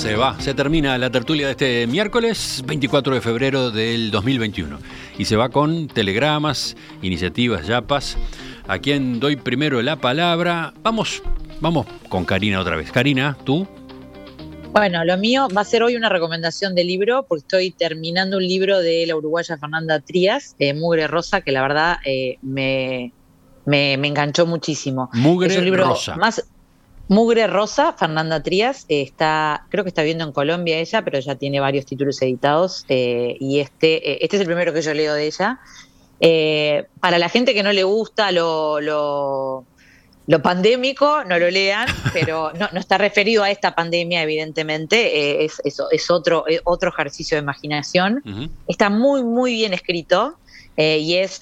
Se termina la tertulia de este miércoles 24 de febrero del 2021 y se va con telegramas, iniciativas, yapas. A quien doy primero la palabra. Vamos con Karina otra vez. Karina, ¿tú? Bueno, lo mío va a ser hoy una recomendación de libro, porque estoy terminando un libro de la uruguaya Fernanda Trías, Mugre Rosa, que la verdad me enganchó muchísimo. Mugre es un libro Rosa. Mugre Rosa, Fernanda Trías, creo que está viviendo en Colombia ella, pero ya tiene varios títulos editados, y este es el primero que yo leo de ella. Para la gente que no le gusta lo pandémico, no lo lean, pero no está referido a esta pandemia, evidentemente, es otro ejercicio de imaginación. Uh-huh. Está muy, muy bien escrito, y es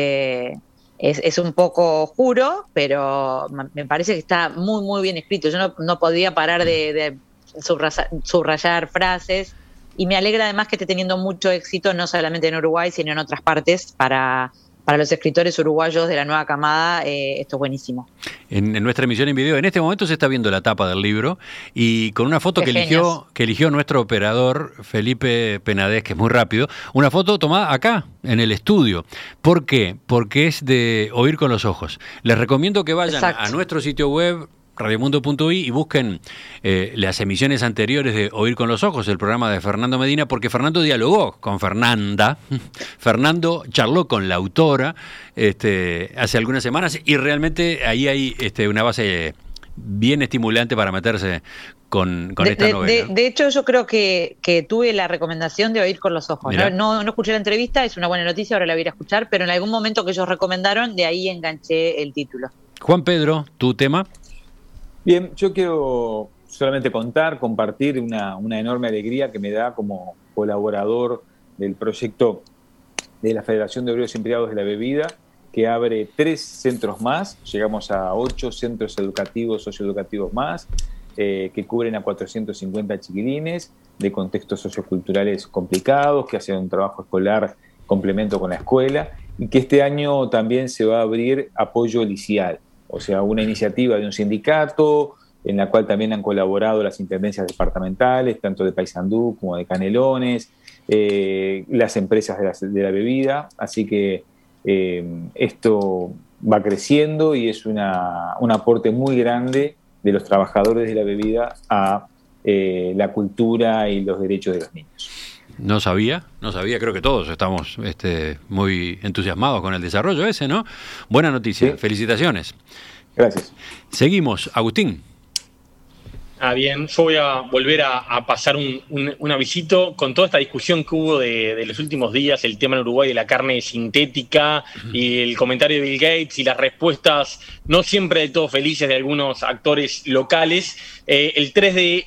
un poco oscuro, pero me parece que está muy, muy bien escrito. Yo no podía parar de subrayar frases, y me alegra además que esté teniendo mucho éxito, no solamente en Uruguay, sino en otras partes. Para los escritores uruguayos de la nueva camada, esto es buenísimo. En nuestra emisión en video, en este momento se está viendo la tapa del libro y con una foto que eligió nuestro operador Felipe Penades, que es muy rápido, una foto tomada acá, en el estudio. ¿Por qué? Porque es de Oír con los Ojos. Les recomiendo que vayan a nuestro sitio web, radiomundo.uy, y busquen las emisiones anteriores de Oír con los Ojos, el programa de Fernando Medina, porque Fernando dialogó con Fernanda, Fernando charló con la autora hace algunas semanas, y realmente ahí hay una base bien estimulante para meterse con esta novela. De hecho, yo creo que tuve la recomendación de Oír con los Ojos. No escuché la entrevista, es una buena noticia, ahora la voy a ir a escuchar, pero en algún momento que ellos recomendaron, de ahí enganché el título. Juan Pedro, ¿tu tema? Bien, yo quiero solamente compartir una enorme alegría que me da como colaborador del proyecto de la Federación de Obreros y Empleados de la Bebida, que abre 3 centros más. Llegamos a 8 centros educativos, socioeducativos más, que cubren a 450 chiquilines de contextos socioculturales complicados, que hacen un trabajo escolar complemento con la escuela, y que este año también se va a abrir apoyo licial. O sea, una iniciativa de un sindicato en la cual también han colaborado las intendencias departamentales, tanto de Paysandú como de Canelones, las empresas de la bebida. Así que esto va creciendo y es un aporte muy grande de los trabajadores de la bebida a la cultura y los derechos de los niños. No sabía, creo que todos estamos muy entusiasmados con el desarrollo ese, ¿no? Buena noticia, sí. Felicitaciones. Gracias. Seguimos, Agustín. Bien, yo voy a volver a pasar un avisito con toda esta discusión que hubo de los últimos días, el tema en Uruguay de la carne sintética y el comentario de Bill Gates y las respuestas no siempre del todo felices de algunos actores locales. El 3 de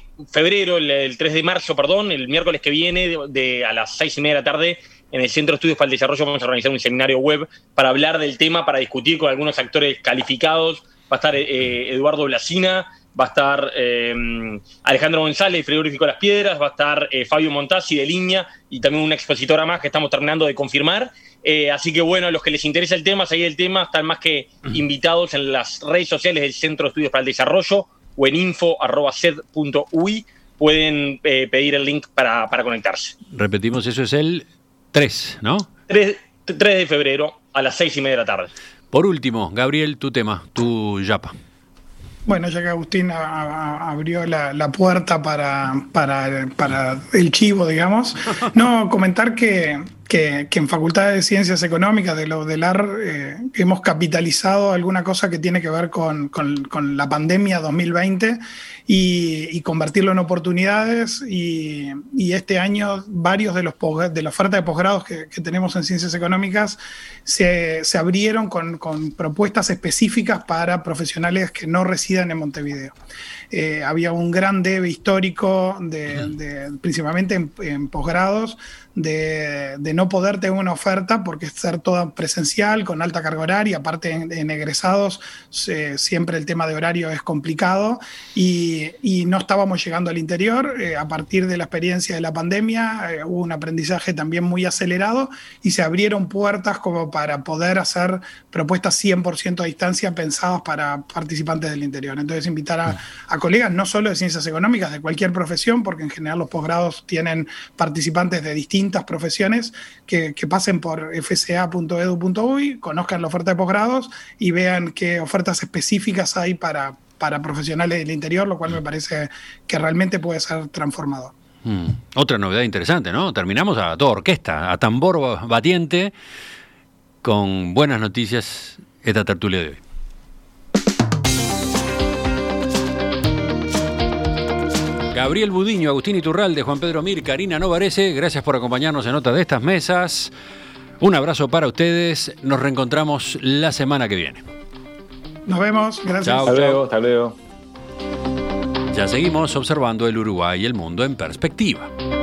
marzo, el miércoles que viene, a las 6:30 de la tarde, en el Centro de Estudios para el Desarrollo vamos a organizar un seminario web para hablar del tema, para discutir con algunos actores calificados. Va a estar Eduardo Blasina, va a estar Alejandro González, de Frigorífico Las Piedras, va a estar Fabio Montasi de Liña, y también una expositora más que estamos terminando de confirmar. Así que bueno, a los que les interesa el tema, seguir el tema, están más que invitados en las redes sociales del Centro de Estudios para el Desarrollo o en info@ced.uy. Pueden pedir el link para conectarse. Repetimos, eso es el 3, ¿no? 3 de febrero a las 6:30 de la tarde. Por último, Gabriel, tu tema, tu yapa. Bueno, ya que Agustín abrió la puerta para el chivo, digamos, no, comentar que en Facultad de Ciencias Económicas de la UDELAR hemos capitalizado alguna cosa que tiene que ver con la pandemia 2020 y convertirlo en oportunidades, y este año varios de la oferta de posgrados que tenemos en Ciencias Económicas se abrieron con propuestas específicas para profesionales que no residen en Montevideo. Había un gran debe histórico, principalmente en posgrados, de no no poder tener una oferta porque ser toda presencial, con alta carga horaria, aparte en egresados, siempre el tema de horario es complicado y no estábamos llegando al interior. A partir de la experiencia de la pandemia hubo un aprendizaje también muy acelerado y se abrieron puertas como para poder hacer propuestas 100% a distancia pensadas para participantes del interior. Entonces invitar a colegas no solo de ciencias económicas, de cualquier profesión, porque en general los posgrados tienen participantes de distintas profesiones, que pasen por fca.edu.uy, conozcan la oferta de posgrados y vean qué ofertas específicas hay para profesionales del interior, lo cual me parece que realmente puede ser transformador. Otra novedad interesante, ¿no? Terminamos a toda orquesta, a tambor batiente, con buenas noticias esta tertulia de hoy. Gabriel Budiño, Agustín Iturralde, Juan Pedro Mir, Karina Novarese, gracias por acompañarnos en otra de estas mesas. Un abrazo para ustedes. Nos reencontramos la semana que viene. Nos vemos. Gracias. Chao, hasta luego. Ya seguimos observando el Uruguay y el mundo en perspectiva.